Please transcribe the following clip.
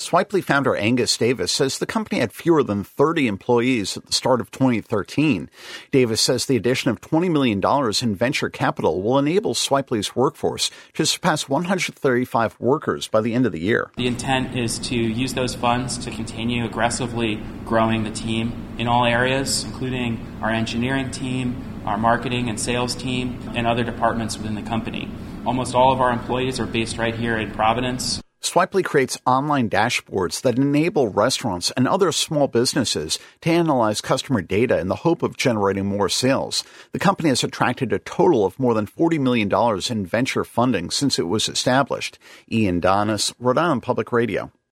Swipely founder Angus Davis says the company had fewer than 30 employees at the start of 2013. Davis says the addition of $20 million in venture capital will enable Swipely's workforce to surpass 135 workers by the end of the year. The intent is to use those funds to continue aggressively growing the team in all areas, including our engineering team, our marketing and sales team, and other departments within the company. Almost all of our employees are based right here in Providence. Swipely creates online dashboards that enable restaurants and other small businesses to analyze customer data in the hope of generating more sales. The company has attracted a total of more than $40 million in venture funding since it was established. Ian Donis, Rhode Island Public Radio.